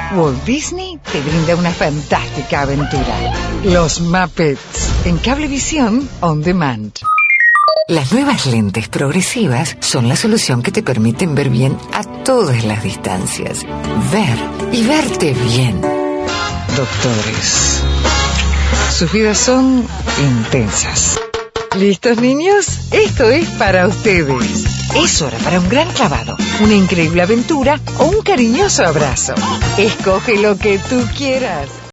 Walt Disney te brinda una fantástica aventura. Los Muppets, en Cablevisión On Demand. Las nuevas lentes progresivas son la solución que te permiten ver bien a todas las distancias. Ver y verte bien. Doctores. Sus vidas son intensas. ¿Listos, niños? Esto es para ustedes. Es hora para un gran clavado, una increíble aventura o un cariñoso abrazo. Escoge lo que tú quieras.